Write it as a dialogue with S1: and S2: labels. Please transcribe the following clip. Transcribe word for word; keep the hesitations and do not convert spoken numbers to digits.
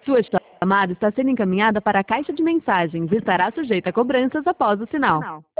S1: Sua chamada está sendo encaminhada para a caixa de mensagens e estará sujeita a cobranças após o sinal.